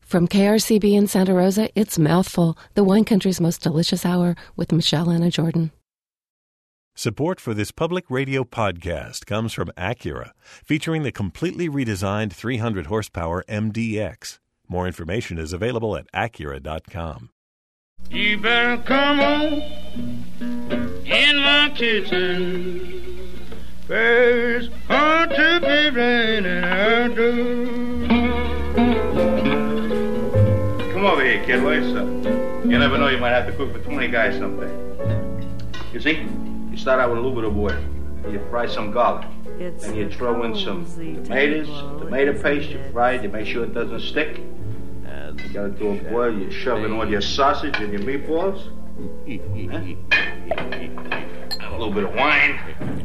From KRCB in Santa Rosa, it's Mouthful, the wine country's most delicious hour with Michelle Anna Jordan. Support for this public radio podcast comes from Acura, featuring the completely redesigned 300 horsepower MDX. More information is available at Acura.com. You better come on in my kitchen. There's hard to be raining out do. Come over here, kid. What's up? You never know, you might have to cook for 20 guys someday. You see, you start out with a little bit of oil. You fry some garlic. Then you throw in some tomatoes, tomato paste. You fry it. You make sure it doesn't stick. And you got it to a boil. You shove in all your sausage and your meatballs. A little bit of wine.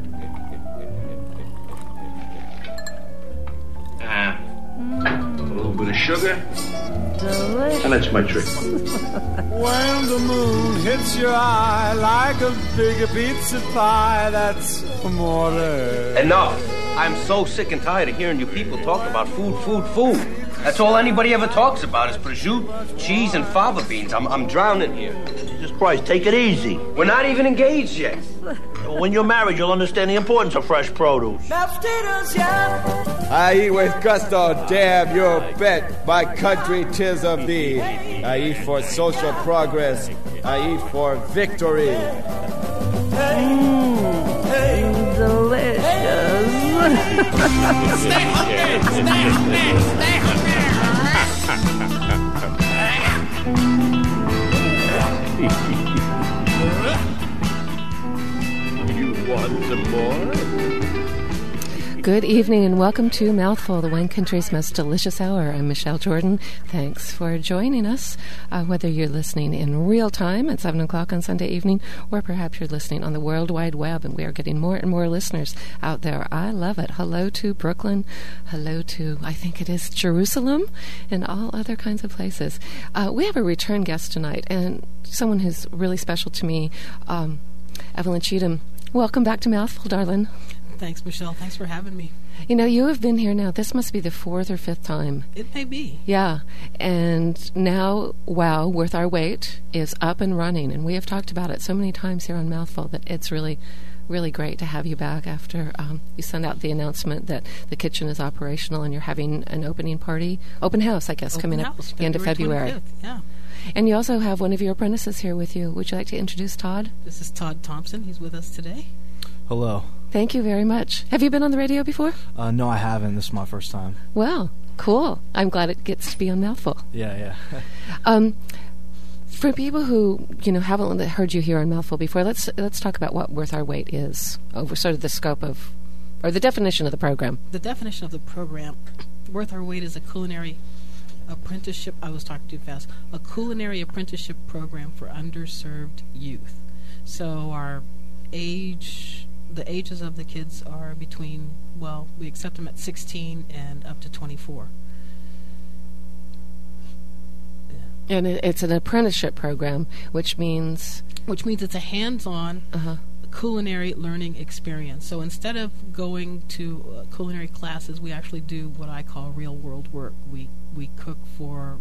A little bit of sugar. Delicious. And that's my trick. When the moon hits your eye like a big pizza pie, that's amore. Enough. I'm so sick and tired of hearing you people talk about food. That's all anybody ever talks about is prosciutto, cheese, and fava beans. I'm drowning here. Jesus Christ, take it easy. We're not even engaged yet. When you're married, you'll understand the importance of fresh produce. I eat with gusto, damn your bet. My country, 'tis of thee. I eat for social progress. I eat for victory. Delicious. Stay hungry. You want some more? Good evening and welcome to Mouthful, the wine country's most delicious hour. I'm Michelle Jordan. Thanks for joining us, whether you're listening in real time at 7 o'clock on Sunday evening, or perhaps you're listening on the World Wide Web, and we are getting more and more listeners out there. I love it. Hello to Brooklyn. Hello to, I think it is Jerusalem, and all other kinds of places. We have a return guest tonight, and someone who's really special to me, Evelyn Cheatham. Welcome back to Mouthful, darling. Thanks, Michelle. Thanks for having me. You know, you have been here now. This must be the 4th or 5th time. It may be. Yeah. And now, wow, Worth Our Wait is up and running. And we have talked about it so many times here on Mouthful that it's really, really great to have you back after you sent out the announcement that the kitchen is operational and you're having an open house, I guess, coming up the end of February. 25th, yeah. And you also have one of your apprentices here with you. Would you like to introduce Todd? This is Todd Thompson. He's with us today. Hello. Thank you very much. Have you been on the radio before? No, I haven't. This is my first time. Well, cool. I'm glad it gets to be on Mouthful. Yeah. For people who haven't heard you here on Mouthful before, let's talk about what Worth Our Wait is, over sort of the scope of, or the definition of the program. The definition of the program, Worth Our Wait is a culinary apprenticeship. I was talking too fast. A culinary apprenticeship program for underserved youth. So the ages of the kids are between, we accept them at 16 and up to 24. Yeah. And it's an apprenticeship program, which means it's a hands-on culinary learning experience. So instead of going to culinary classes, we actually do what I call real-world work. We cook for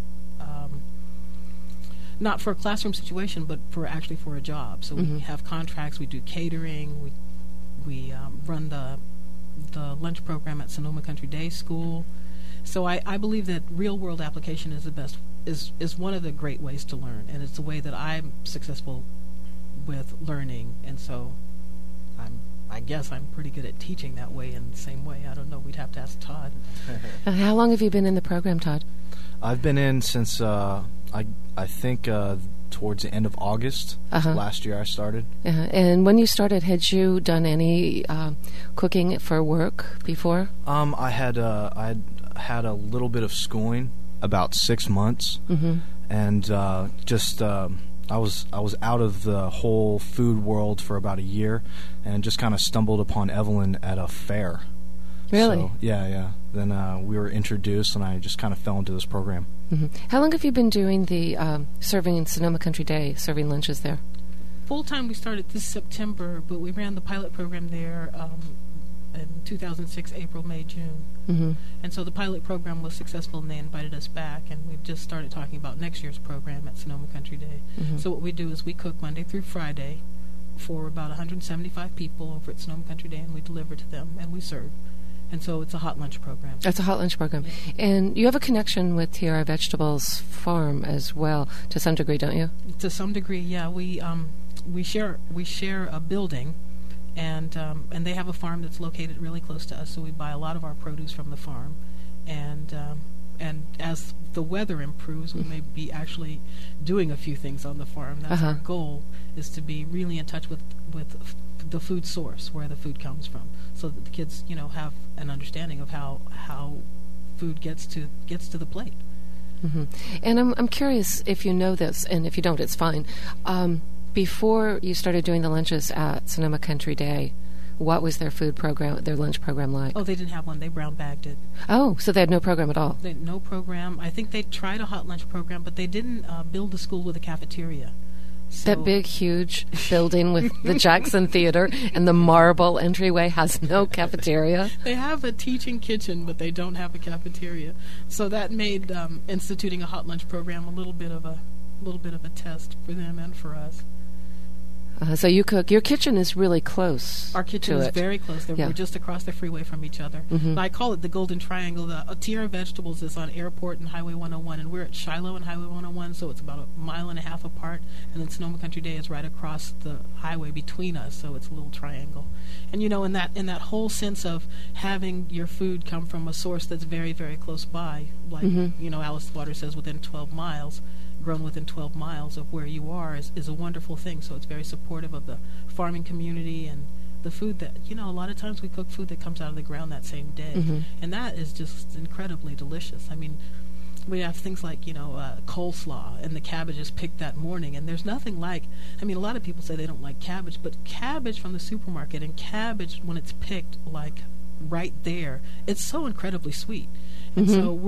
not for a classroom situation, but for a job. So we have contracts. We do catering. We run the lunch program at Sonoma Country Day School. So I believe that real world application is is one of the great ways to learn, and it's the way that I'm successful with learning. And so I guess I'm pretty good at teaching that way in the same way. I don't know. We'd have to ask Todd. How long have you been in the program, Todd? I've been in since I think towards the end of August. Last year I started. And when you started, had you done any cooking for work before? I had a little bit of schooling, about 6 months, and I was out of the whole food world for about a year, and just kind of stumbled upon Evelyn at a fair. Really? So, yeah. Then we were introduced, and I just kind of fell into this program. How long have you been doing the serving in Sonoma Country Day, serving lunches there? Full-time we started this September, but we ran the pilot program there in 2006, April, May, June. Mm-hmm. And so the pilot program was successful, and they invited us back, and we've just started talking about next year's program at Sonoma Country Day. Mm-hmm. So what we do is we cook Monday through Friday for about 175 people over at Sonoma Country Day, and we deliver to them, and we serve. And so it's a hot lunch program. That's a hot lunch program. And you have a connection with Tierra Vegetables Farm as well, to some degree, don't you? To some degree, yeah. We share a building, and they have a farm that's located really close to us, so we buy a lot of our produce from the farm. And as the weather improves, we may be actually doing a few things on the farm. That's our goal, is to be really in touch with the food source, where the food comes from, so that the kids, have an understanding of how food gets to the plate. Mm-hmm. And I'm curious if you know this, and if you don't, it's fine. Before you started doing the lunches at Sonoma Country Day, what was their food program, their lunch program like? Oh, they didn't have one. They brown bagged it. Oh, so they had no program at all? They had no program. I think they tried a hot lunch program, but they didn't build the school with a cafeteria. So that big, huge building with the Jackson Theater and the marble entryway has no cafeteria? They have a teaching kitchen, but they don't have a cafeteria. So that made instituting a hot lunch program a little bit of a test for them and for us. So you cook. Your kitchen is really close. Our kitchen is very close. We're just across the freeway from each other. Mm-hmm. I call it the Golden Triangle. The Tierra Vegetables is on Airport and Highway 101, and we're at Shiloh and Highway 101, so it's about a mile and a half apart. And then Sonoma Country Day is right across the highway between us, so it's a little triangle. And in that whole sense of having your food come from a source that's very, very close by, like Alice Waters says, within 12 miles. Grown within 12 miles of where you are is a wonderful thing. So it's very supportive of the farming community and the food that, a lot of times we cook food that comes out of the ground that same day. Mm-hmm. And that is just incredibly delicious. I mean, we have things like, coleslaw, and the cabbage is picked that morning. And there's nothing like, a lot of people say they don't like cabbage, but cabbage from the supermarket and cabbage when it's picked, like, right there, it's so incredibly sweet. And mm-hmm. so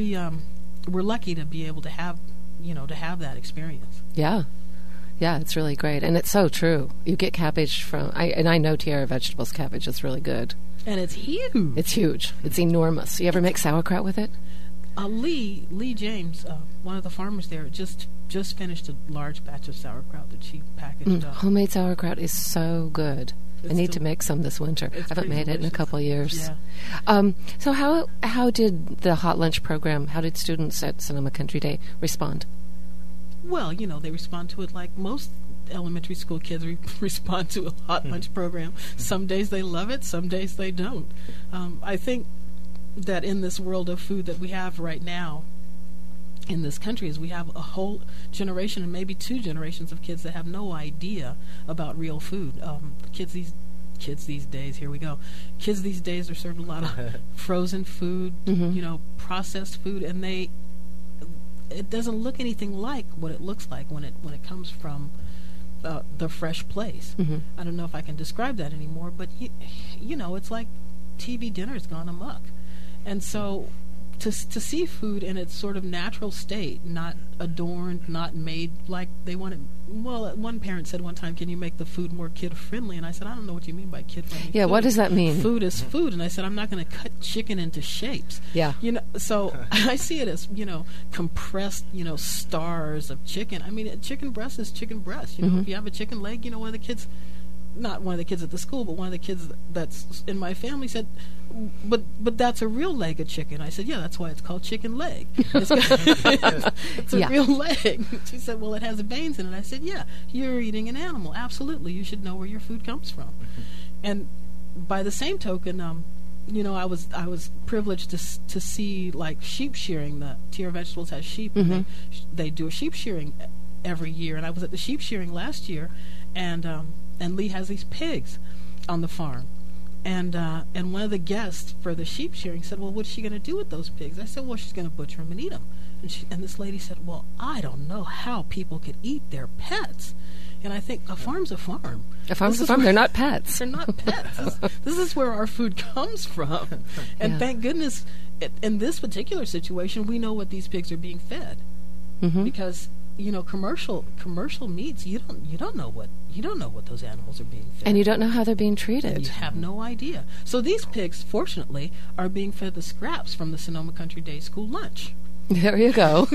we're lucky to be able to have to have that experience. Yeah, it's really great, and it's so true. You get cabbage I know Tierra Vegetables cabbage is really good, and it's huge. It's huge. It's enormous. You ever make sauerkraut with it? Lee James, one of the farmers there, just finished a large batch of sauerkraut that she packaged up. Homemade sauerkraut is so good. I need to make some this winter. I haven't made it in a couple of years. Yeah. So how did the hot lunch program, how did students at Sonoma Country Day respond? Well, they respond to it like most elementary school kids respond to a hot lunch program. Some days they love it, some days they don't. I think that in this world of food that we have right now in this country is we have a whole generation and maybe two generations of kids that have no idea about real food. Kids these days, here we go. Kids these days are served a lot of frozen food, mm-hmm. Processed food, and it doesn't look anything like what it looks like when it comes from the fresh place. Mm-hmm. I don't know if I can describe that anymore, but it's like TV dinner's gone amok, and so. To see food in its sort of natural state, not adorned, not made like they want it. Well, one parent said one time, "Can you make the food more kid-friendly?" And I said, "I don't know what you mean by kid-friendly." Yeah, what does that mean? Food is food, and I said, "I'm not going to cut chicken into shapes." Yeah, so I see it as compressed, stars of chicken. Chicken breast is chicken breast. Mm-hmm. If you have a chicken leg, one of the kids. Not one of the kids at the school, but one of the kids that's in my family said, but that's a real leg of chicken. I said, yeah, that's why it's called chicken leg. It's a real leg. She said, well, it has veins in it. I said, yeah, you're eating an animal. Absolutely. You should know where your food comes from. And by the same token, I was privileged to see like sheep shearing. The Tierra Vegetables has sheep. Mm-hmm. And they do a sheep shearing every year. And I was at the sheep shearing last year, and Lee has these pigs on the farm. And one of the guests for the sheep shearing said, well, what's she going to do with those pigs? I said, well, she's going to butcher them and eat them. And this lady said, well, I don't know how people could eat their pets. And I think a farm's a farm. A farm's a farm. They're not pets. They're not pets. This is where our food comes from. And thank goodness, in this particular situation, we know what these pigs are being fed. Mm-hmm. Because commercial meats, you don't know what those animals are being fed, and you don't know how they're being treated. And you have no idea. So these pigs, fortunately, are being fed the scraps from the Sonoma Country Day School lunch. There you go.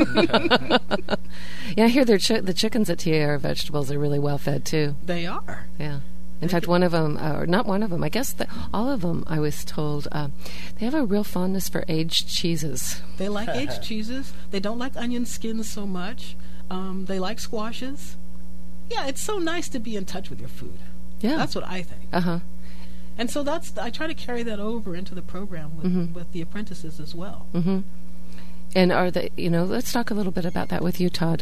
Yeah, I hear the chickens at Tierra Vegetables are really well fed too. They are. Yeah. In fact, one of them, or not one of them, I guess all of them, I was told, they have a real fondness for aged cheeses. They like aged cheeses. They don't like onion skins so much. They like squashes. Yeah, it's so nice to be in touch with your food. Yeah. That's what I think. Uh-huh. And so I try to carry that over into the program with the apprentices as well. Mm-hmm. And let's talk a little bit about that with you, Todd.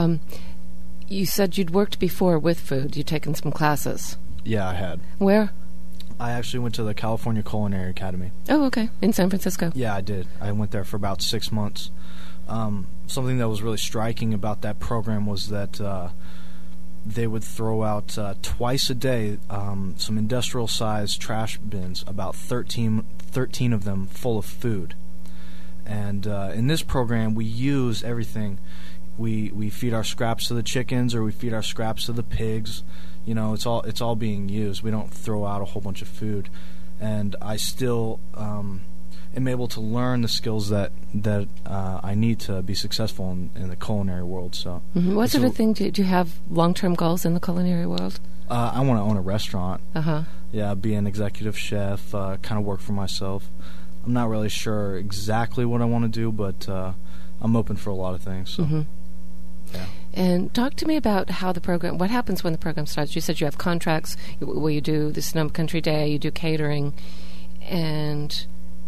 You said you'd worked before with food. You'd taken some classes. Yeah, I had. Where? I actually went to the California Culinary Academy. Oh, okay. In San Francisco. Yeah, I did. I went there for about 6 months. Something that was really striking about that program was that they would throw out twice a day some industrial-sized trash bins, about 13 of them full of food. And in this program, we use everything. We feed our scraps to the chickens, or we feed our scraps to the pigs. It's all being used. We don't throw out a whole bunch of food. And I still am able to learn the skills that I need to be successful in the culinary world. So, what sort of thing do you have long-term goals in the culinary world? I want to own a restaurant. Uh-huh. Yeah, be an executive chef. Kind of work for myself. I'm not really sure exactly what I want to do, but I'm open for a lot of things. So. Mm-hmm. Yeah. And talk to me about what happens when the program starts. You said you have contracts where you do the Sonoma Country Day, you do catering, and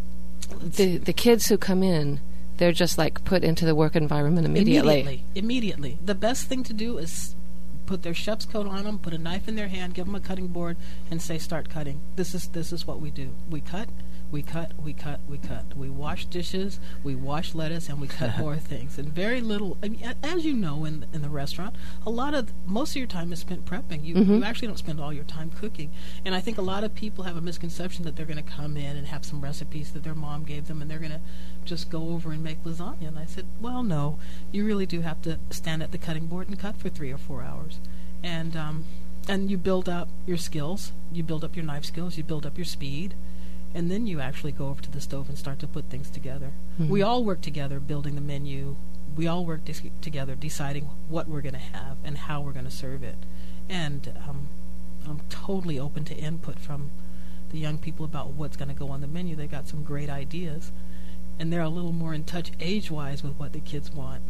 the kids who come in, they're just like put into the work environment immediately. Immediately. The best thing to do is put their chef's coat on them, put a knife in their hand, give them a cutting board, and say, start cutting. This is what we do. We cut. We cut, we cut, we cut. We wash dishes, we wash lettuce, and we cut more things. And very little, as you know, in the restaurant, most of your time is spent prepping. You actually don't spend all your time cooking. And I think a lot of people have a misconception that they're going to come in and have some recipes that their mom gave them, and they're going to just go over and make lasagna. And I said, well, no, you really do have to stand at the cutting board and cut for 3 or 4 hours. And you build up your skills. You build up your knife skills. You build up your speed. And then you actually go over to the stove and start to put things together. Mm-hmm. We all work together building the menu. We all work together deciding what we're going to have and how we're going to serve it. And I'm totally open to input from the young people about what's going to go on the menu. They got some great ideas. And they're a little more in touch age-wise with what the kids want.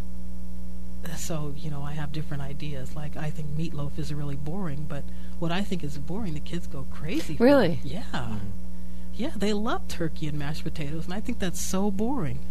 So, I have different ideas. Like, I think meatloaf is really boring, but what I think is boring, the kids go crazy for. Really? Yeah. Mm-hmm. Yeah, they love turkey and mashed potatoes, and I think that's so boring.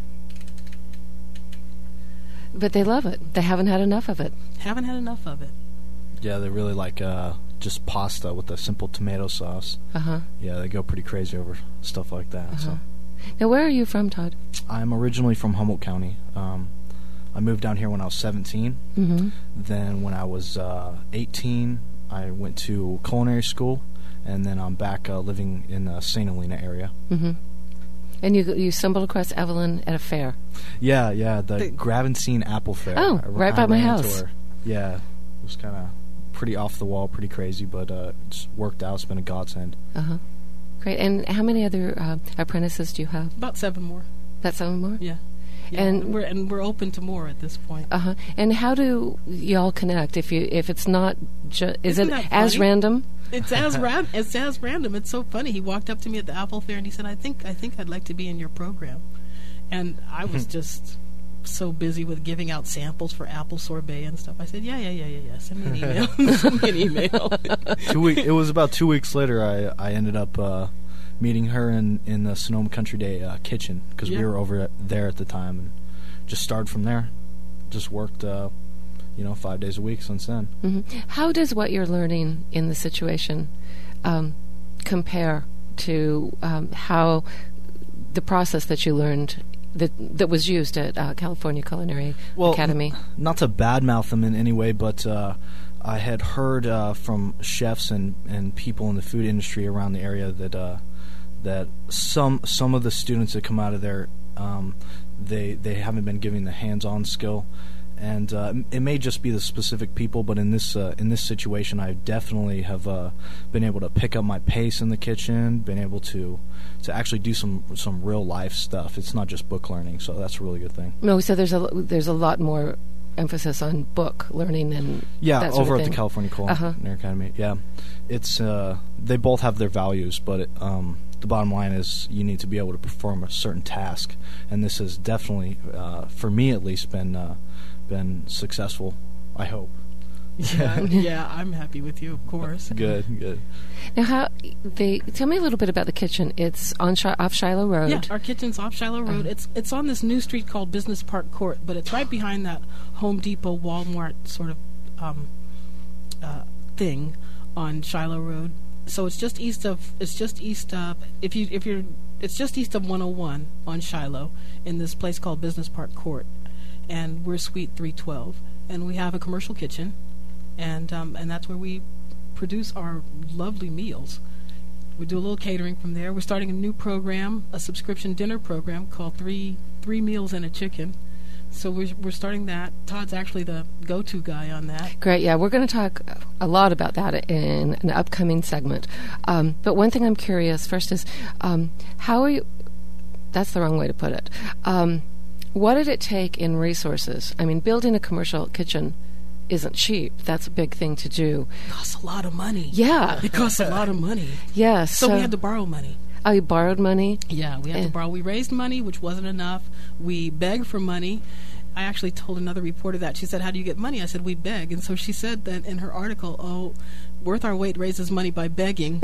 But they love it. They haven't had enough of it. Haven't had enough of it. Yeah, they really like just pasta with a simple tomato sauce. Uh-huh. Yeah, they go pretty crazy over stuff like that. Uh-huh. So. Now, where are you from, Todd? I'm originally from Humboldt County. I moved down here when I was 17. Mm-hmm. Then when I was 18, I went to culinary school. And then I'm back living in the St. Helena area. Mm-hmm. And you stumbled across Evelyn at a fair. Yeah, the Gravenstein Apple Fair. Oh, right by my house. Yeah, it was kind of pretty off the wall, pretty crazy, but it's worked out. It's been a godsend. Uh-huh. Great. And how many other apprentices do you have? About 7 more. About 7 more? Yeah. And we're open to more at this point. Uh-huh. And how do y'all connect? If it's not, is it as random? It's as random. It's so funny. He walked up to me at the Apple Fair and he said, "I think I'd like to be in your program," and I was just so busy with giving out samples for apple sorbet and stuff. I said, "Yeah. Send me an email. Send me an email." It was about 2 weeks later. I ended up meeting her in the Sonoma Country Day kitchen because we were over there at the time, and just started from there. Just worked. 5 days a week since then. Mm-hmm. How does what you're learning in the situation compare to how the process that you learned that was used at California Culinary Academy? Not to badmouth them in any way, but I had heard from chefs and people in the food industry around the area that some of the students that come out of there, they haven't been given the hands-on skill. and it may just be the specific people, but in this situation, I definitely have been able to pick up my pace in the kitchen, been able to actually do some real life stuff. It's not just book learning, so that's a really good thing. No, so there's a lot more emphasis on book learning and that sort over of at thing. the California Culinary Academy. Yeah, it's they both have their values, but the bottom line is you need to be able to perform a certain task, and this has definitely, for me at least, been successful. I hope. Yeah, I'm happy with you, of course. Good. Now, tell me a little bit about the kitchen. It's on off Shiloh Road. Yeah, our kitchen's off Shiloh Road. It's on this new street called Business Park Court, but it's right behind that Home Depot, Walmart sort of thing on Shiloh Road. So it's just east of 101 on Shiloh in this place called Business Park Court, and we're Suite 312, and we have a commercial kitchen. And that's where we produce our lovely meals. We do a little catering from there. We're starting a new program, a subscription dinner program called Three Meals and a Chicken. So we're starting that. Todd's actually the go-to guy on that. Great, yeah. We're going to talk a lot about that in an upcoming segment. But one thing I'm curious first is how are you... That's the wrong way to put it. What did it take in resources? I mean, building a commercial kitchen isn't cheap. That's a big thing to do. It costs a lot of money. Yeah. It costs a lot of money. Yes. So we had to borrow money. Oh, you borrowed money? Yeah, we had to borrow. We raised money, which wasn't enough. We begged for money. I actually told another reporter that. She said, "How do you get money?" I said, "We beg." And so she said that in her article, Worth Our Weight raises money by begging.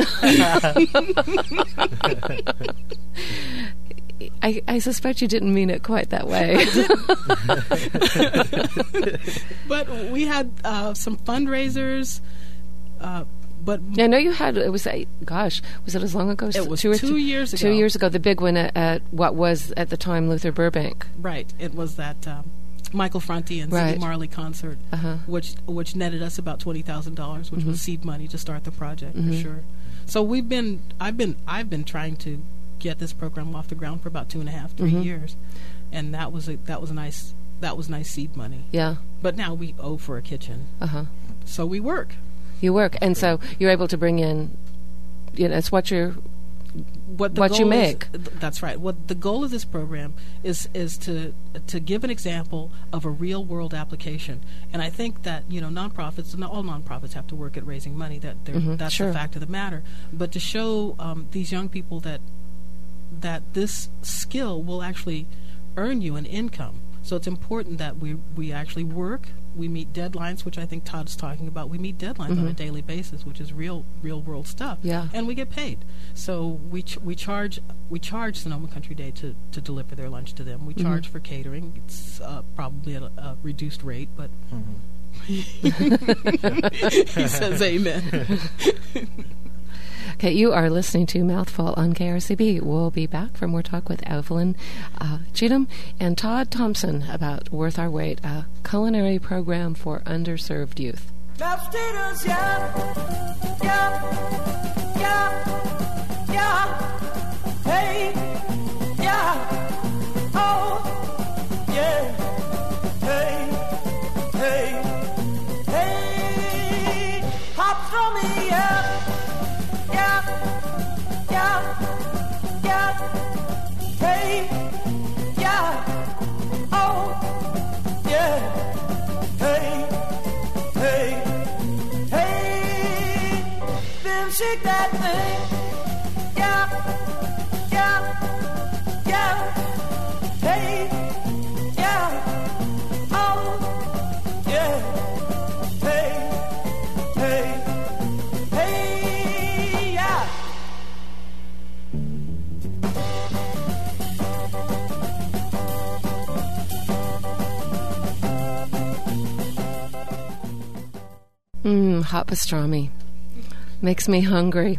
I suspect you didn't mean it quite that way. But we had some fundraisers. But I know you had. It was was it as long ago? It was 2 years ago. 2 years ago, the big one at what was at the time Luther Burbank. Right. It was that Michael Franti and Cindy Marley concert, which netted us about $20,000, which was seed money to start the project for sure. So I've been trying to get this program off the ground for about 3 years, and that was nice seed money. Yeah. But now we owe for a kitchen. So we work. You work, and so you're able to bring in, it's what you make. That's right. What the goal of this program is to give an example of a real world application. And I think that nonprofits, and all nonprofits have to work at raising money. That's the fact of the matter. But to show these young people that this skill will actually earn you an income. So it's important that we actually work. We meet deadlines, which I think Todd's talking about. We meet deadlines on a daily basis, which is real world stuff. Yeah. And we get paid. So we charge Sonoma Country Day to deliver their lunch to them. We charge for catering. It's probably at a reduced rate, but he says amen. Okay, you are listening to Mouthful on KRCB. We'll be back for more talk with Evelyn Cheatham and Todd Thompson about Worth Our Weight, a culinary program for underserved youth. Mashed potatoes, yeah, yeah, yeah, yeah, hey, yeah, oh, yeah, hey, hey, hey, hot from me, yeah. Yeah, yeah, yeah, hey, yeah, oh, yeah, hey, hey, hey, then shake that thing, yeah, yeah, yeah, hey, yeah, oh, yeah, hey, hey. Hot pastrami. Makes me hungry.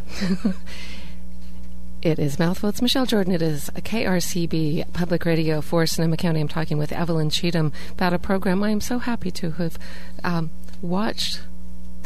It is Mouthful. It's Michelle Jordan. It is a KRCB Public Radio for Sonoma County. I'm talking with Evelyn Cheatham about a program I am so happy to have watched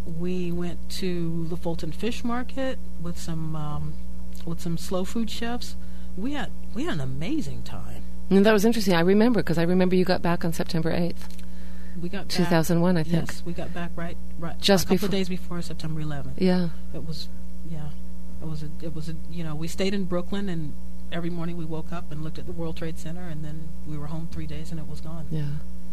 We went to the Fulton Fish Market with some slow food chefs. We had an amazing time. And that was interesting. I remember you got back on September 8th. We got 2001, back, I think. Yes, we got back right just a couple of days before September 11th. Yeah. It was we stayed in Brooklyn, and every morning we woke up and looked at the World Trade Center, and then we were home 3 days and it was gone. Yeah.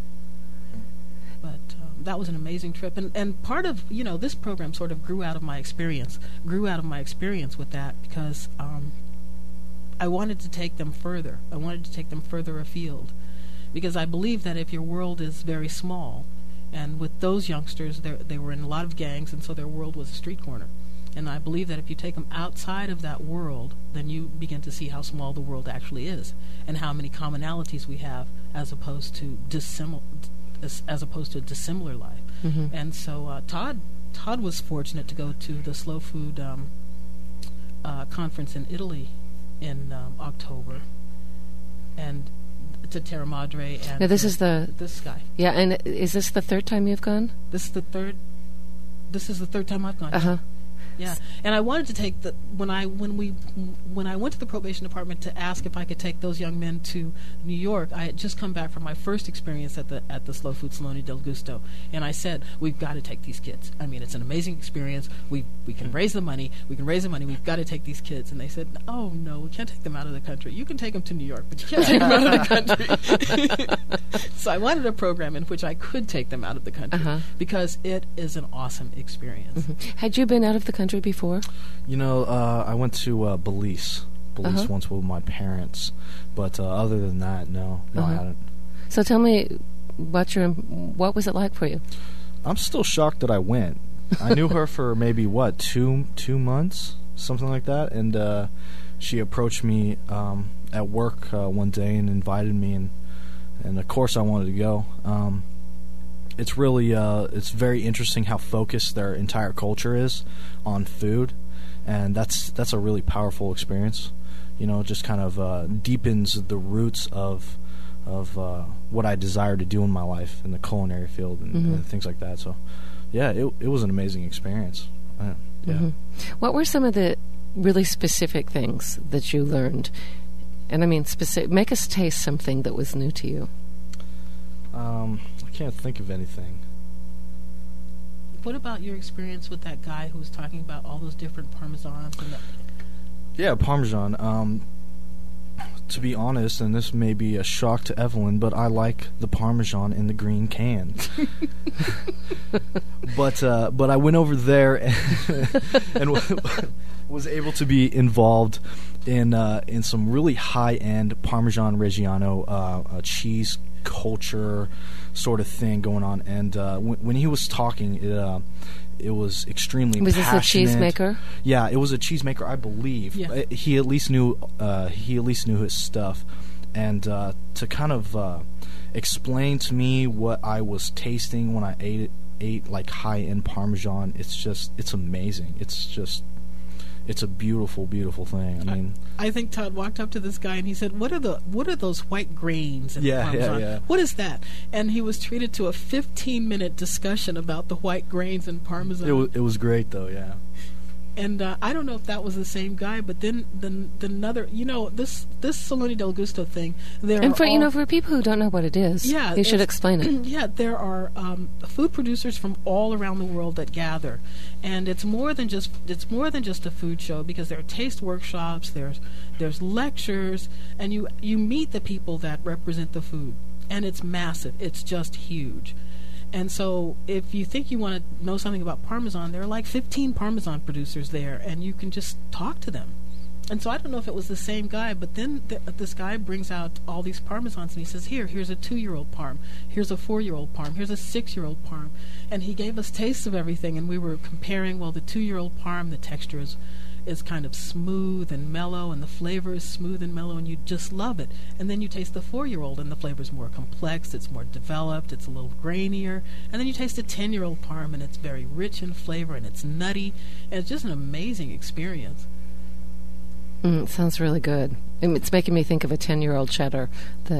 But that was an amazing trip, and part of this program sort of grew out of my experience with that, because I wanted to take them further. I wanted to take them further afield, because I believe that if your world is very small, and with those youngsters, they were in a lot of gangs, and so their world was a street corner. And I believe that if you take them outside of that world, then you begin to see how small the world actually is, and how many commonalities we have, as opposed to dissimilar life. Mm-hmm. And so Todd was fortunate to go to the Slow Food conference in Italy in October, and to Terra Madre. And now this guy. Yeah, and is this the third time you've gone? This is the third time I've gone. Uh-huh. Yeah, and I wanted to take when I went to the probation department to ask if I could take those young men to New York. I had just come back from my first experience at the Slow Food Salone del Gusto, and I said, we've got to take these kids. I mean, it's an amazing experience. We can raise the money. We've got to take these kids. And they said, oh no, we can't take them out of the country. You can take them to New York, but you can't take them out of the country. So I wanted a program in which I could take them out of the country, because it is an awesome experience. Mm-hmm. Had you been out of the country before? I went to Belize once with my parents, but other than that, no, I hadn't. So tell me, what was it like for you? I'm still shocked that I went. I knew her for maybe 2 months, something like that, and she approached me at work one day and invited me, and of course I wanted to go. It's really it's very interesting how focused their entire culture is on food, and that's a really powerful experience. It just kind of deepens the roots of what I desire to do in my life in the culinary field and things like that. So, yeah, it was an amazing experience. Yeah. Mm-hmm. What were some of the really specific things that you learned? And I mean, make us taste something that was new to you. I can't think of anything. What about your experience with that guy who was talking about all those different parmesans? Yeah, Parmesan. To be honest, and this may be a shock to Evelyn, but I like the Parmesan in the green can. But I went over there and was able to be involved in some really high-end Parmesan Reggiano cheese culture sort of thing going on, and when he was talking, it was extremely was passionate. This a cheesemaker? Yeah, it was a cheesemaker, I believe. Yeah. He at least knew his stuff, and to kind of explain to me what I was tasting when I ate like high-end Parmesan, it's amazing. It's a beautiful, beautiful thing. I mean, I think Todd walked up to this guy and he said, "What are those white grains in Parmesan? Yeah. What is that?" And he was treated to a 15-minute discussion about the white grains in Parmesan. It was great, though. Yeah. And I don't know if that was the same guy, but then another, this Salone del Gusto thing. For people who don't know what it is, you should explain it. Yeah, there are food producers from all around the world that gather, and it's more than just a food show, because there are taste workshops, there's lectures, and you meet the people that represent the food, and it's massive. It's just huge. And so if you think you want to know something about Parmesan, there are like 15 Parmesan producers there, and you can just talk to them. And so I don't know if it was the same guy, but then this guy brings out all these Parmesans, and he says, here's a 2-year-old Parm, here's a 4-year-old Parm, here's a 6-year-old Parm. And he gave us tastes of everything, and we were comparing, well, the 2-year-old Parm, the texture is kind of smooth and mellow, and the flavor is smooth and mellow, and you just love it. And then you taste the 4-year-old, and the flavor is more complex, it's more developed, it's a little grainier. And then you taste a 10-year-old Parm, and it's very rich in flavor, and it's nutty, and it's just an amazing experience. It sounds really good. It's making me think of a 10-year-old cheddar that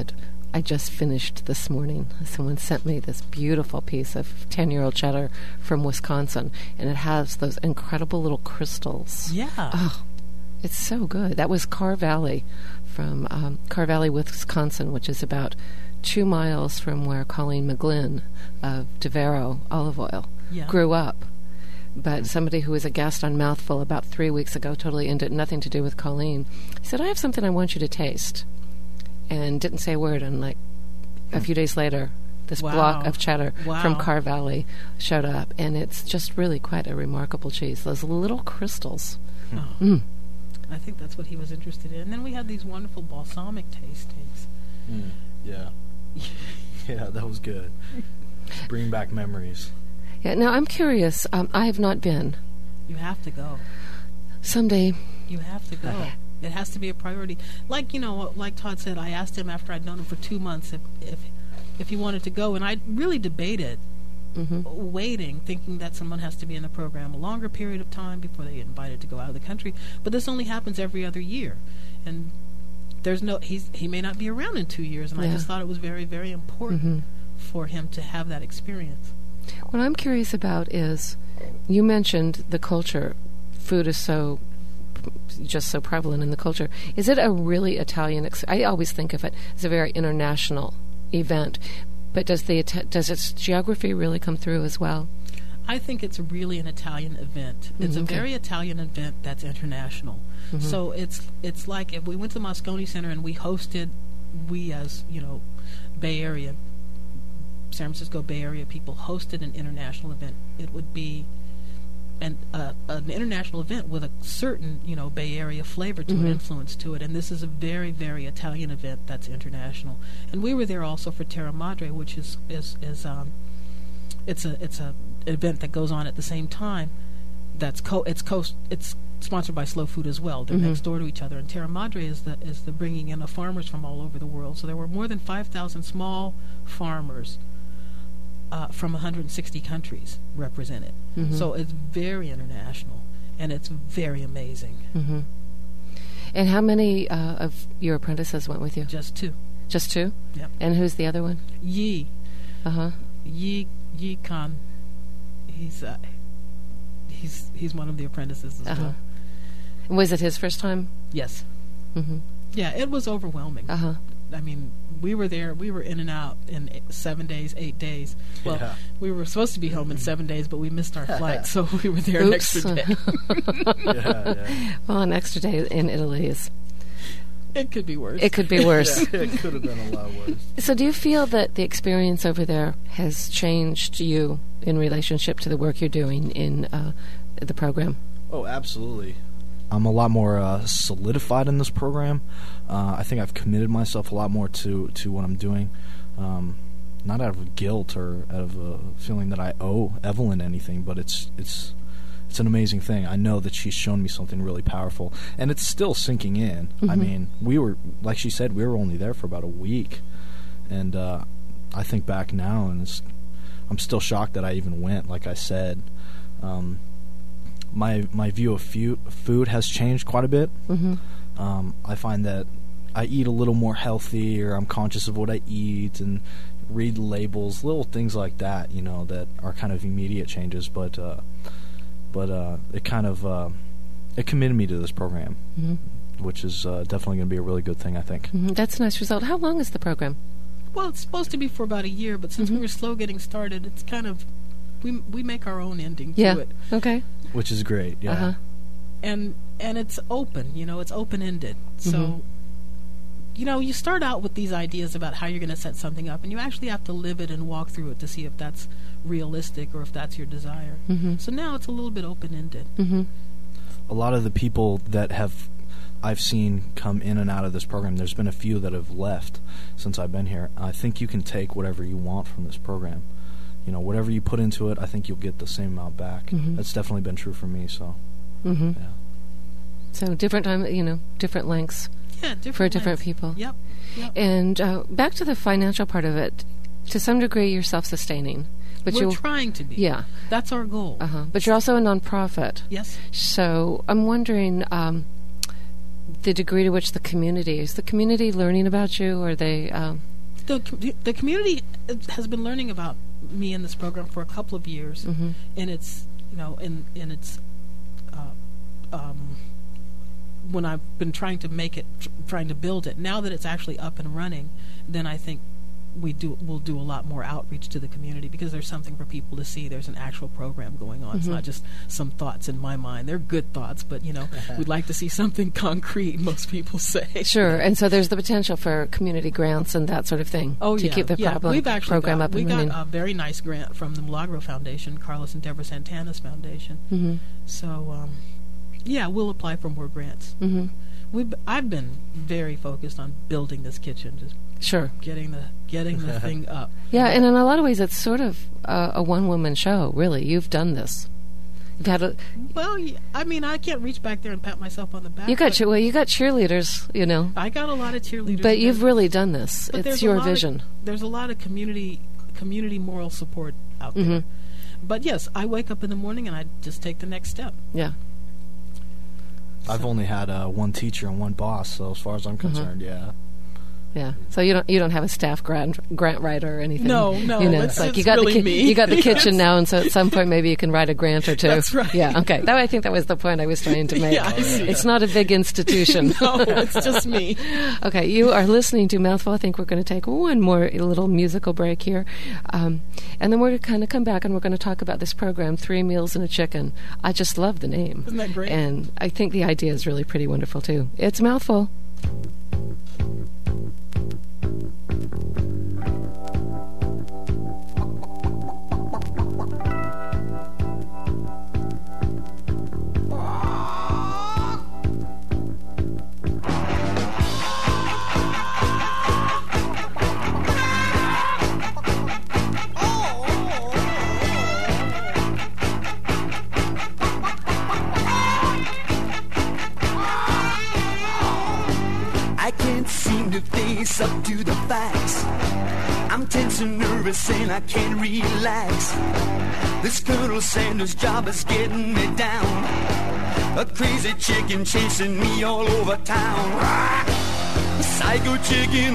I just finished this morning. Someone sent me this beautiful piece of 10-year-old cheddar from Wisconsin, and it has those incredible little crystals. Yeah. Oh, it's so good. That was Carr Valley from Carr Valley, Wisconsin, which is about 2 miles from where Colleen McGlynn of DeVero Olive Oil grew up. But somebody who was a guest on Mouthful about 3 weeks ago, totally into nothing to do with Colleen, said, I have something I want you to taste. And didn't say a word, and like a few days later, this block of cheddar from Carr Valley showed up, and it's just really quite a remarkable cheese. Those little crystals. Oh. Mm. I think that's what he was interested in. And then we had these wonderful balsamic tastings. Mm. Yeah. Yeah, that was good. Bring back memories. Yeah. Now, I'm curious. I have not been. You have to go. Someday. You have to go. It has to be a priority. Like, like Todd said, I asked him after I'd known him for 2 months if he wanted to go, and I really debated waiting, thinking that someone has to be in the program a longer period of time before they get invited to go out of the country. But this only happens every other year, and there's he may not be around in 2 years, and I just thought it was very, very important for him to have that experience. What I'm curious about is, you mentioned the culture. Food is just so prevalent in the culture. Is it a really Italian? I always think of it as a very international event, but does its geography really come through as well? I think it's really an Italian event. It's a very Italian event that's international. So it's like if we went to the Moscone Center and we as Bay Area, San Francisco Bay Area people hosted an international event, it would be an international event with a certain Bay Area flavor to it, influence to it, and this is a very, very Italian event that's international. And we were there also for Terra Madre, which is an event that goes on at the same time. It's sponsored by Slow Food as well. They're next door to each other, and Terra Madre is the bringing in of farmers from all over the world. So there were more than 5,000 small farmers from 160 countries represented. So it's very international, and it's very amazing. And how many of your apprentices went with you? Just 2. Just 2? Yep. And who's the other one? Yi. Yi Khan. He's one of the apprentices as well. Was it his first time? Yes. Yeah, it was overwhelming. I mean, we were there. We were in and out in 7 days, 8 days. Well, we were supposed to be home in 7 days, but we missed our flight, so we were there an extra day. Well, an extra day in Italy is... It could be worse. It could be worse. It could have been a lot worse. So do you feel that the experience over there has changed you in relationship to the work you're doing in the program? Oh, absolutely. I'm a lot more solidified in this program. I think I've committed myself a lot more to what I'm doing, not out of guilt or out of a feeling that I owe Evelyn anything, but it's an amazing thing. I know that she's shown me something really powerful, and it's still sinking in. I mean, we were, like she said, we were only there for about a week, and I think back now, and I'm still shocked that I even went, like I said. My view of food has changed quite a bit. I find that I eat a little more healthy, or I'm conscious of what I eat and read labels, little things like that, that are kind of immediate changes. But it kind of it committed me to this program, which is definitely going to be a really good thing, I think. That's a nice result. How long is the program? Well, it's supposed to be for about a year, but since we were slow getting started, it's kind of we make our own ending to it. Okay. Which is great, yeah. And it's open, it's open-ended. So, you start out with these ideas about how you're going to set something up, and you actually have to live it and walk through it to see if that's realistic or if that's your desire. So now it's a little bit open-ended. A lot of the people that I've seen come in and out of this program, there's been a few that have left since I've been here. I think you can take whatever you want from this program. Whatever you put into it, I think you'll get the same amount back. That's definitely been true for me, so, yeah. So different time, different lengths. Yeah, for different people. Yep. And back to the financial part of it, to some degree you're self-sustaining. But we're trying to be. Yeah. That's our goal. But you're also a nonprofit. Yes. So I'm wondering the degree to which is the community learning about you, or are they... the community has been learning about me in this program for a couple of years, and it's in its when I've been trying to build it. Now that it's actually up and running, then I think we'll do a lot more outreach to the community, because there's something for people to see. There's an actual program going on. It's not just some thoughts in my mind. They're good thoughts, but we'd like to see something concrete, most people say. Sure. And so there's the potential for community grants and that sort of thing to keep the program up and running. We got a very nice grant from the Milagro Foundation, Carlos and Deborah Santana's foundation. So we'll apply for more grants. I've been very focused on building this kitchen, just getting the thing up. Yeah, and in a lot of ways, it's sort of a one-woman show. Really, you've done this. You've had a I can't reach back there and pat myself on the back. You got cheerleaders, I got a lot of cheerleaders, but you've really done this. It's your vision. There's a lot of community moral support out there. But yes, I wake up in the morning and I just take the next step. Yeah. I've only had one teacher and one boss, so as far as I'm concerned, Yeah. So you don't have a staff grant writer or anything. No. It's like you got really me. You got the kitchen now, and so at some point maybe you can write a grant or two. That's right. Yeah. Okay. I think that was the point I was trying to make. I see. It's not a big institution. No, it's just me. Okay. You are listening to Mouthful. I think we're going to take one more little musical break here, and then we're going to kind of come back and we're going to talk about this program, 3 Meals and a Chicken. I just love the name. Isn't that great? And I think the idea is really pretty wonderful too. It's Mouthful. Face up to the facts. I'm tense and nervous and I can't relax. This Colonel Sanders job is getting me down. A crazy chicken chasing me all over town. A psycho chicken.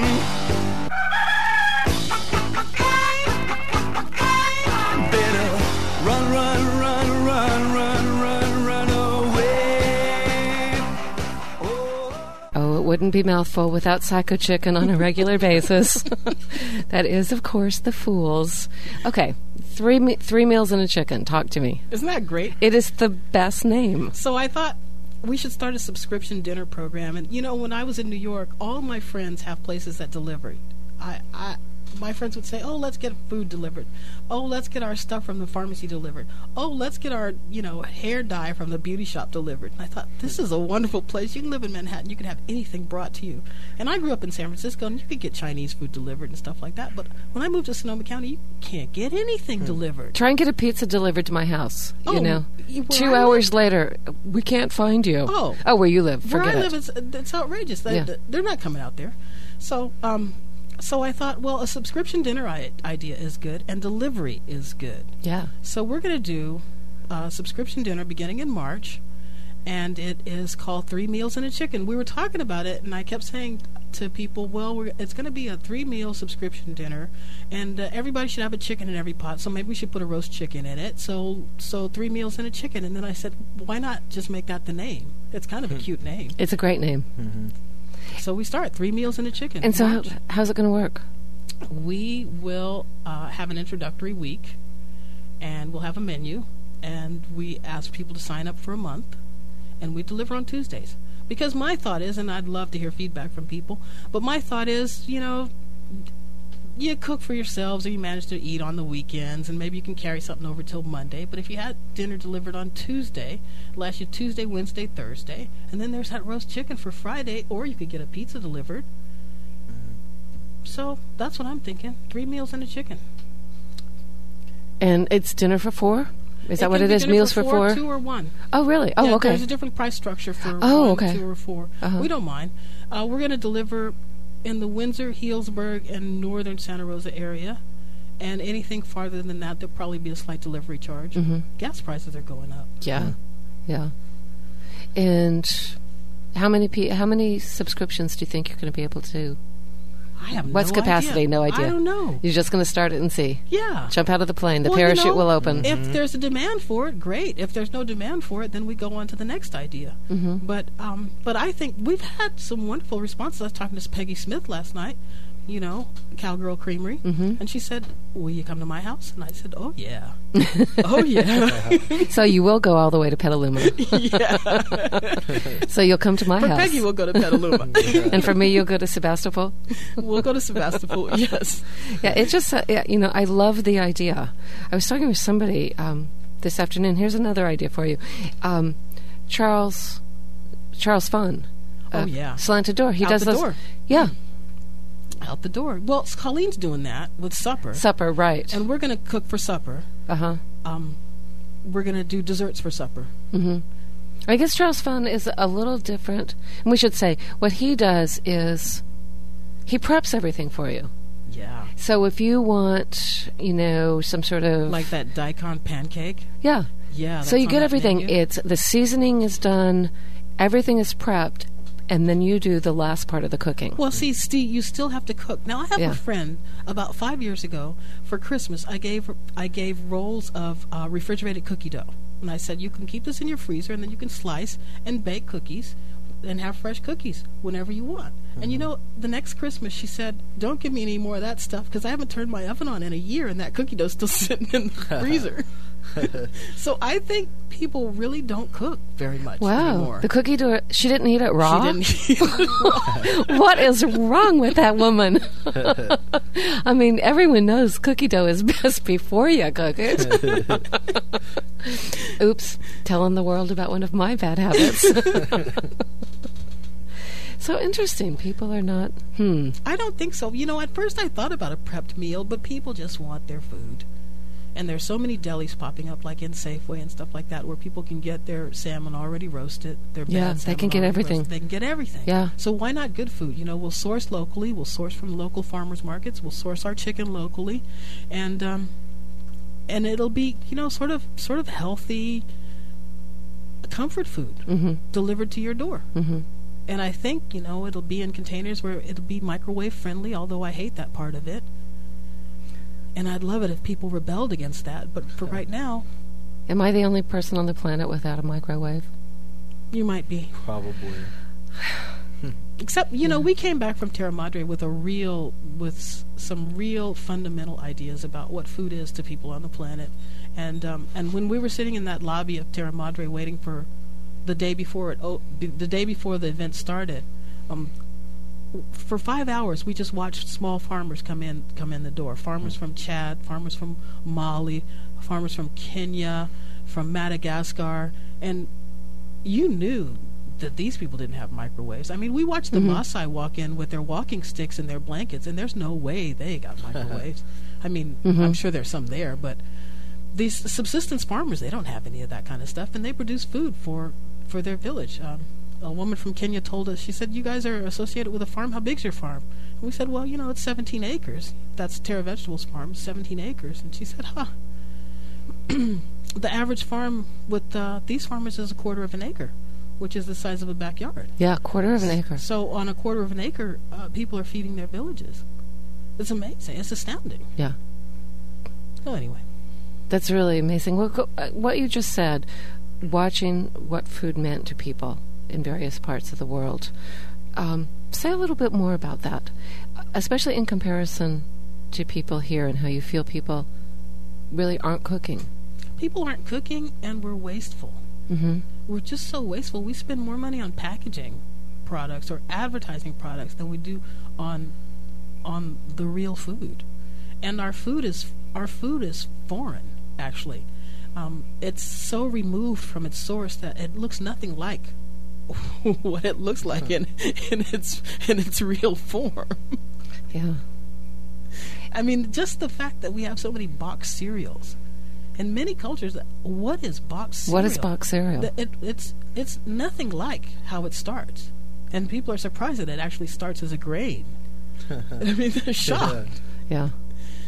Better run, run, run, run, run, run, run away. Oh, it wouldn't be Mouthful without Psycho Chicken on a regular basis. That is, of course, The Fools. Okay, three meals and a chicken. Talk to me. Isn't that great? It is the best name. So I thought we should start a subscription dinner program. And, when I was in New York, all my friends have places that deliver. My friends would say, oh, let's get food delivered. Oh, let's get our stuff from the pharmacy delivered. Oh, let's get our, hair dye from the beauty shop delivered. And I thought, this is a wonderful place. You can live in Manhattan. You can have anything brought to you. And I grew up in San Francisco, and you could get Chinese food delivered and stuff like that. But when I moved to Sonoma County, you can't get anything delivered. Try and get a pizza delivered to my house, 2 I hours later, we can't find you. Oh, where you live. Forget where I live, it's outrageous. They're not coming out there. So I thought, well, a subscription dinner idea is good, and delivery is good. Yeah. So we're going to do a subscription dinner beginning in March, and it is called 3 Meals and a Chicken. We were talking about it, and I kept saying to people, well, it's going to be a 3-meal subscription dinner, and everybody should have a chicken in every pot, so maybe we should put a roast chicken in it. So 3 meals and a chicken. And then I said, why not just make that the name? It's kind of a cute name. It's a great name. Mm-hmm. So we start 3 meals and a chicken. And so how's it going to work? We will have an introductory week, and we'll have a menu, and we ask people to sign up for a month, and we deliver on Tuesdays. Because my thought is, and I'd love to hear feedback from people, but my thought is, you cook for yourselves or you manage to eat on the weekends, and maybe you can carry something over till Monday. But if you had dinner delivered on Tuesday, it'll last you Tuesday, Wednesday, Thursday, and then there's that roast chicken for Friday, or you could get a pizza delivered. So that's what I'm thinking. 3 meals and a chicken. And it's dinner for 4? Is that what it is? Meals for 4? 2 or 1. Oh, really? Oh, okay. There's a different price structure for 1, 2, or 4. Uh-huh. We don't mind. We're going to deliver in the Windsor, Healdsburg, and northern Santa Rosa area. And anything farther than that, there'll probably be a slight delivery charge. Mm-hmm. Gas prices are going up. Yeah. And how many subscriptions do you think you're going to be able to I have What's no capacity? idea. No idea. I don't know. You're just going to start it and see. Yeah. Jump out of the plane. The parachute will open. If there's a demand for it, great. If there's no demand for it, then we go on to the next idea. But I think we've had some wonderful responses. I was talking to Peggy Smith last night, Cowgirl Creamery, and she said, "Will you come to my house?" And I said, "Oh yeah, oh yeah." So you will go all the way to Petaluma. Yeah. So you'll come to my house. Peggy will go to Petaluma, and for me, you'll go to Sebastopol. We'll go to Sebastopol. Yes. Yeah, it's just I love the idea. I was talking with somebody this afternoon. Here's another idea for you, Charles Fun. Oh yeah, Slanted Door. He Out does the those. door. Yeah. Out the door. Well, Colleen's doing that with supper. Supper, right. And we're going to cook for supper. Uh-huh. We're going to do desserts for supper. Mm-hmm. I guess Charles Fun is a little different. And we should say, what he does is he preps everything for you. Yeah. So if you want, some sort of... Like that daikon pancake? Yeah. Yeah. So you get everything. Menu. The seasoning is done, everything is prepped, and then you do the last part of the cooking. Well, see, Steve, you still have to cook. Now, I have a friend, about 5 years ago, for Christmas, I gave rolls of refrigerated cookie dough. And I said, you can keep this in your freezer, and then you can slice and bake cookies and have fresh cookies whenever you want. Mm-hmm. And the next Christmas, she said, don't give me any more of that stuff, because I haven't turned my oven on in a year, and that cookie dough's still sitting in the freezer. So I think people really don't cook very much anymore. The cookie dough, she didn't eat it raw? She didn't eat it raw. What is wrong with that woman? I mean, everyone knows cookie dough is best before you cook it. Oops, telling the world about one of my bad habits. So interesting. People are not... I don't think so. At first I thought about a prepped meal, but people just want their food. And there's so many delis popping up, like in Safeway and stuff like that, where people can get their salmon already roasted. They can get everything. They can get everything. Yeah. So why not good food? We'll source locally. We'll source from local farmers markets. We'll source our chicken locally, and it'll be sort of healthy comfort food delivered to your door. Mm-hmm. And I think it'll be in containers where it'll be microwave friendly. Although I hate that part of it. And I'd love it if people rebelled against that. But for right now... Am I the only person on the planet without a microwave? You might be. Probably. Except, we came back from Terra Madre with some real fundamental ideas about what food is to people on the planet. And when we were sitting in that lobby of Terra Madre waiting for the day before the event started... for 5 hours, we just watched small farmers come in the door. Farmers from Chad, farmers from Mali, farmers from Kenya, from Madagascar, and you knew that these people didn't have microwaves. I mean, we watched the Maasai walk in with their walking sticks and their blankets, and there's no way they got microwaves. I mean, I'm sure there's some there, but these subsistence farmers, they don't have any of that kind of stuff, and they produce food for their village. A woman from Kenya told us, she said, you guys are associated with a farm. How big's your farm? And we said, well, it's 17 acres. That's Terra Vegetables farm, 17 acres. And she said, the average farm with these farmers is 1/4 of an acre, which is the size of a backyard. Yeah, 1/4 of an acre. So on 1/4 of an acre, people are feeding their villages. It's amazing. It's astounding. Yeah. So anyway. That's really amazing. What you just said, watching what food meant to people in various parts of the world. Say a little bit more about that, especially in comparison to people here and how you feel people really aren't cooking. People aren't cooking, and we're wasteful. Mm-hmm. We're just so wasteful. We spend more money on packaging products or advertising products than we do on the real food. And our food is foreign, actually. It's so removed from its source that it looks nothing like what it looks like in its real form. Yeah. I mean, just the fact that we have so many boxed cereals. In many cultures, what is boxed cereal? What is boxed cereal? It's nothing like how it starts. And people are surprised that it actually starts as a grain. I mean, they're shocked. Yeah.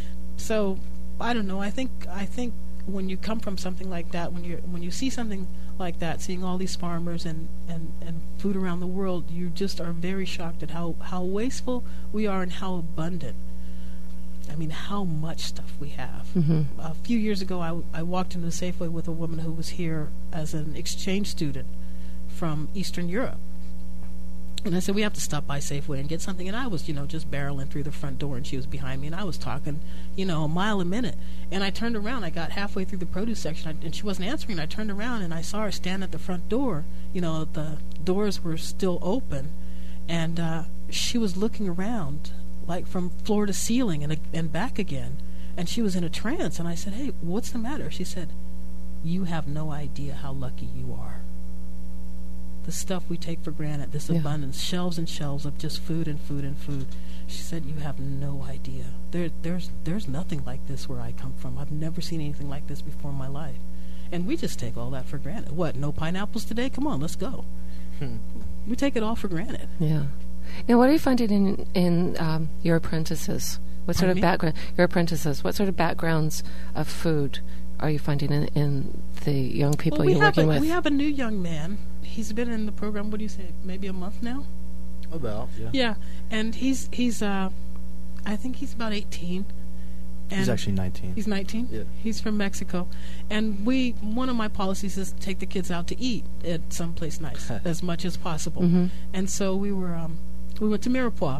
So, I don't know. I think when you come from something like that, when you see something like that, seeing all these farmers and food around the world, you just are very shocked at how wasteful we are and how abundant. I mean, how much stuff we have. Mm-hmm. A few years ago, I walked into the Safeway with a woman who was here as an exchange student from Eastern Europe. And I said, we have to stop by Safeway and get something. And I was, just barreling through the front door, and she was behind me, and I was talking, a mile a minute. And I turned around. I got halfway through the produce section, and she wasn't answering. I turned around, and I saw her stand at the front door. The doors were still open, and she was looking around, like from floor to ceiling and back again. And she was in a trance. And I said, hey, what's the matter? She said, you have no idea how lucky you are. The stuff we take for granted, this abundance, shelves and shelves of just food and food and food. She said, you have no idea. There's nothing like this where I come from. I've never seen anything like this before in my life. And we just take all that for granted. What, no pineapples today? Come on, let's go. We take it all for granted. Yeah. Now, what are you finding in your apprentices? What sort of background? Your apprentices. What sort of backgrounds of food are you finding in the young people you're working with? We have a new young man. He's been in the program, what do you say, maybe a month now? About, yeah. Yeah, and he's I think he's about 18. And he's actually 19. He's 19? Yeah. He's from Mexico. And one of my policies is to take the kids out to eat at someplace nice as much as possible. Mm-hmm. And so we went to Mirepoix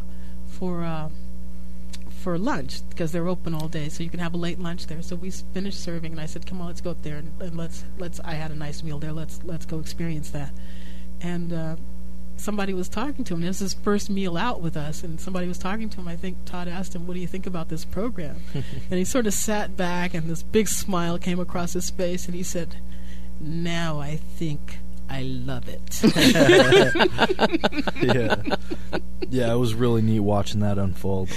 for lunch, because they're open all day, so you can have a late lunch there. So we finished serving, and I said, come on, let's go up there, and let's I had a nice meal there, let's go experience that. And somebody was talking to him. It was his first meal out with us, and somebody was talking to him. I think Todd asked him, what do you think about this program? And he sort of sat back, and this big smile came across his face, and he said, now I think I love it. Yeah, it was really neat watching that unfold.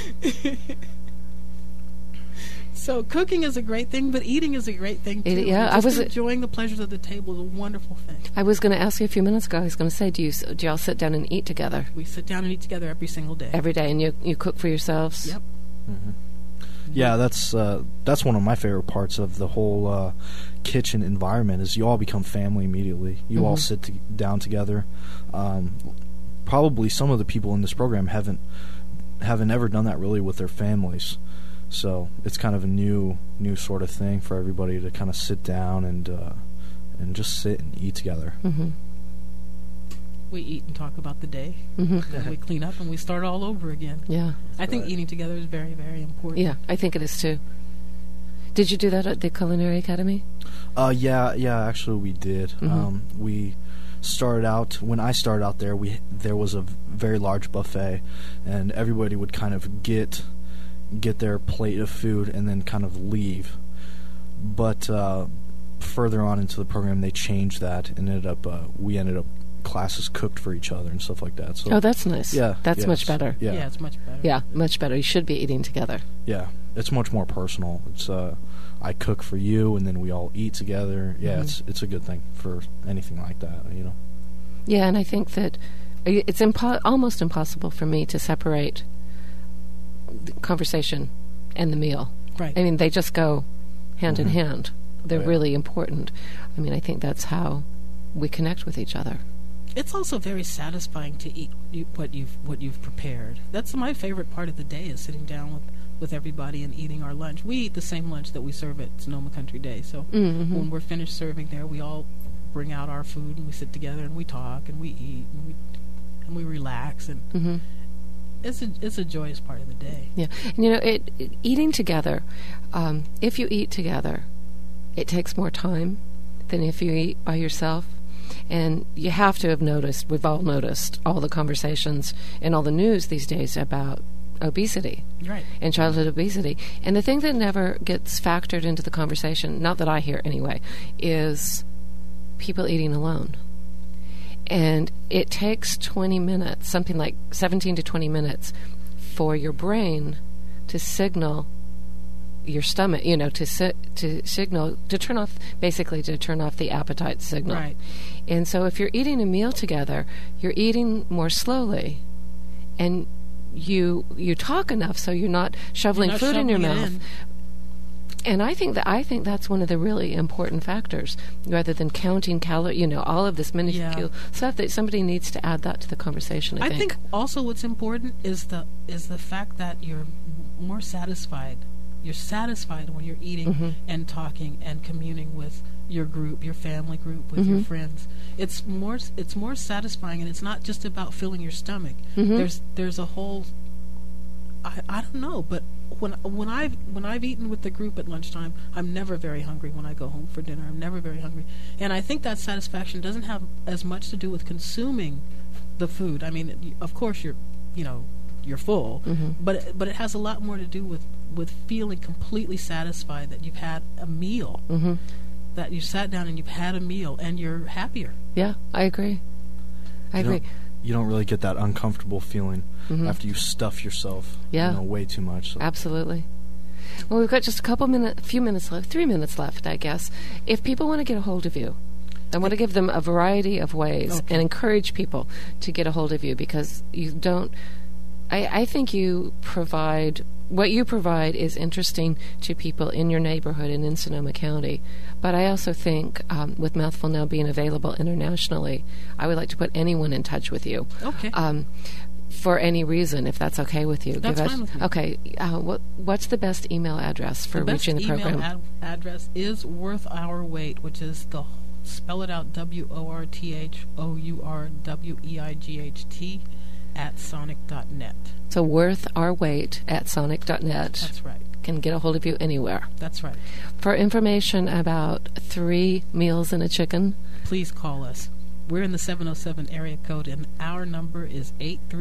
So cooking is a great thing, but eating is a great thing too. I was enjoying the pleasures of the table is a wonderful thing. I was going to ask you a few minutes ago. I was going to say, do y'all sit down and eat together? We sit down and eat together every single day. Every day, and you cook for yourselves? Yep. Mm-hmm. Yeah, that's one of my favorite parts of the whole kitchen environment is you all become family immediately. You all sit down together. Probably some of the people in this program haven't ever done that really with their families. So it's kind of a new sort of thing for everybody to kind of sit down and just sit and eat together. Mm-hmm. We eat and talk about the day. Mm-hmm. Then we clean up and we start all over again. Yeah, I think eating together is very, very important. Yeah, I think it is too. Did you do that at the Culinary Academy? Yeah. Actually, we did. Mm-hmm. We started out when I started out there. There was a very large buffet, and everybody would kind of get their plate of food and then kind of leave. But further on into the program, they changed that and we ended up classes cooked for each other and stuff like that. So that's nice. Yeah, that's much better. Yeah, it's much better. Yeah, much better. You should be eating together. Yeah, it's much more personal. It's I cook for you, and then we all eat together. Yeah, it's a good thing for anything like that, Yeah, and I think that it's almost impossible for me to separate the conversation and the meal. Right. I mean, they just go hand in hand. They're really important. I mean, I think that's how we connect with each other. It's also very satisfying to eat what you've prepared. That's my favorite part of the day, is sitting down with everybody and eating our lunch. We eat the same lunch that we serve at Sonoma Country Day. So when we're finished serving there, we all bring out our food and we sit together and we talk and we eat and we relax, and it's a joyous part of the day. Yeah, and eating together. If you eat together, it takes more time than if you eat by yourself. And you have to have noticed, we've all noticed, all the conversations and all the news these days about obesity. Right. And childhood obesity. And the thing that never gets factored into the conversation, not that I hear anyway, is people eating alone. And it takes 20 minutes, something like 17 to 20 minutes, for your brain to signal your stomach, to signal, to turn off the appetite signal. Right. And so if you're eating a meal together, you're eating more slowly, and you talk enough so you're not shoveling food in your mouth. And I think that's one of the really important factors, rather than counting calories, all of this minuscule stuff, that somebody needs to add that to the conversation. I think also what's important is the fact that you're more satisfied. You're satisfied when you're eating and talking and communing with your group, your family group, with your friends. It's more satisfying, and it's not just about filling your stomach. There's a whole, I don't know, but when I've eaten with the group at lunchtime, I'm never very hungry when I go home for dinner. I'm never very hungry, and I think that satisfaction doesn't have as much to do with consuming the food. I mean, of course you're full, but it has a lot more to do with feeling completely satisfied that you've had a meal, that you sat down and you've had a meal, and you're happier. Yeah, I agree. You don't really get that uncomfortable feeling after you stuff yourself way too much. So. Absolutely. Well, we've got just a few minutes left, 3 minutes left, I guess. If people want to get a hold of you, I want to give them a variety of ways and encourage people to get a hold of you, because you don't... I think what you provide is interesting to people in your neighborhood and in Sonoma County. But I also think with Mouthful now being available internationally, I would like to put anyone in touch with you. Okay. For any reason, if that's okay with you. That's fine with me. Okay. What's the best email address for reaching the program? The best email address is Worth Our Weight, which is spell it out, WORTHOURWEIGHT @sonic.net. So Worth Our Weight @sonic.net. That's right. Can get a hold of you anywhere. That's right. For information about 3 meals and a chicken, please call us. We're in the 707 area code, and our number is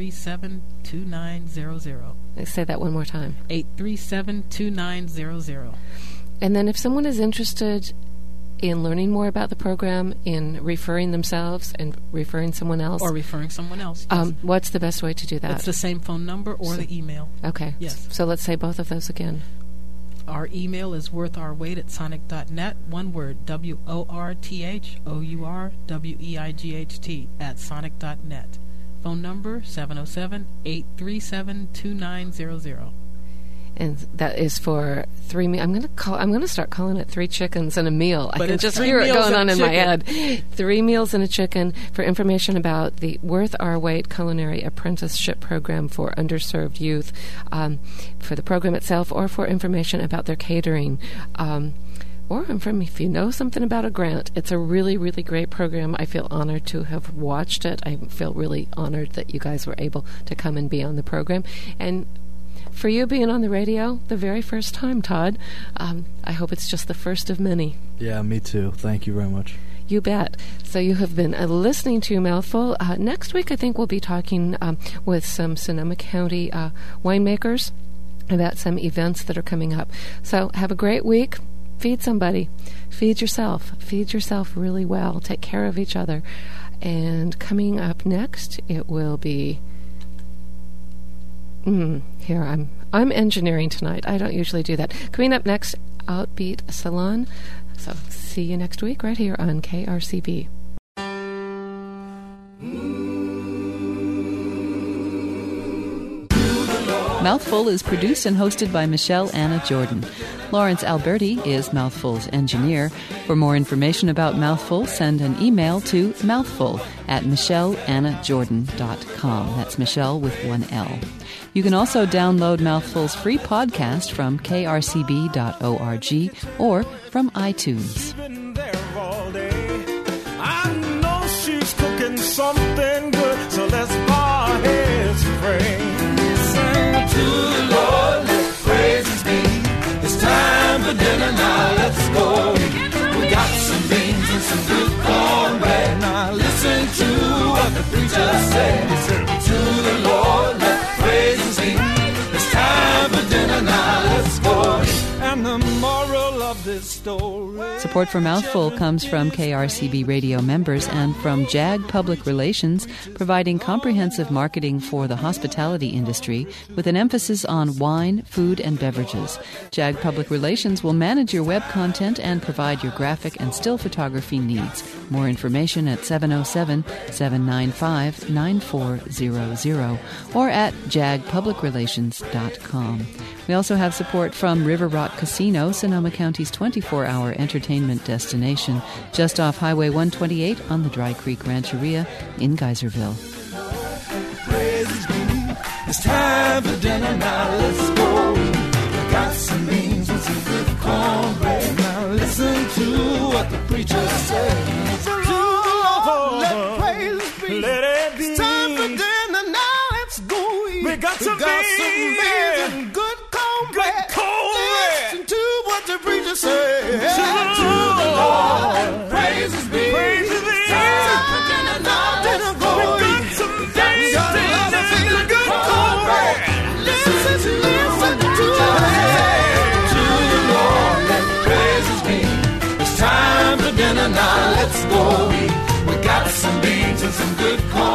837-2900. Say that one more time. 837-2900. And then if someone is interested in learning more about the program, in referring themselves and referring someone else. Or referring someone else. Yes. What's the best way to do that? It's the same phone number or the email. Okay. Yes. So let's say both of those again. Our email is worthourweight @sonic.net. One word, WORTHOURWEIGHT @sonic.net. Phone number 707-837-2900. And that is for 3 meals. I'm going to start calling it 3 chickens and a meal. But I can just hear it going on in my head. 3 meals and a chicken. For information about the Worth Our Weight Culinary Apprenticeship Program for underserved youth, for the program itself, or for information about their catering, or if you know something about a grant. It's a really, really great program. I feel honored to have watched it. I feel really honored that you guys were able to come and be on the program. And for you being on the radio the very first time, Todd, I hope it's just the first of many. Yeah, me too. Thank you very much. You bet. So you have been listening to Mouthful. Next week, I think we'll be talking with some Sonoma County winemakers about some events that are coming up. So have a great week. Feed somebody. Feed yourself. Feed yourself really well. Take care of each other. And coming up next, it will be... Here, I'm engineering tonight. I don't usually do that. Coming up next, Outbeat Salon. So see you next week right here on KRCB. Mouthful is produced and hosted by Michelle Anna Jordan. Lawrence Alberti is Mouthful's engineer. For more information about Mouthful, send an email to mouthful@michelleannajordan.com. That's Michelle with 1 L. You can also download Mouthful's free podcast from krcb.org or from iTunes. I know she's cooking something good, so let's bow our heads and pray. Sing to the Lord, let praises be. It's time for dinner now, let's go. We got some beans and some good cornbread. Now listen to what the preacher said. To the Lord, let praises be. It's time for dinner now, let's go. And the moral of this story Support for Mouthful comes from KRCB Radio members and from JAG Public Relations, providing comprehensive marketing for the hospitality industry with an emphasis on wine, food, and beverages. JAG Public Relations will manage your web content and provide your graphic and still photography needs. More information at 707-795-9400 or at jagpublicrelations.com. We also have support from River Rock Casino, Sonoma County's 24-hour entertainment destination, just off Highway 128 on the Dry Creek Rancheria in Geyserville. It's time for dinner, now let's go. We got some beans with some good cornbread. Now listen to what the preacher said. To the Lord, let praise be. Let it be. It's time for dinner, now let's go. We got some beans and good cornbread. Listen to what the preacher said. To the Lord, praises be. Praises be. Time for dinner, now let's go. We got some beans and good cornbread. Listen to what the preacher said. To the Lord, let praises be. It's time for dinner, now let's go. We got some beans and some good corn.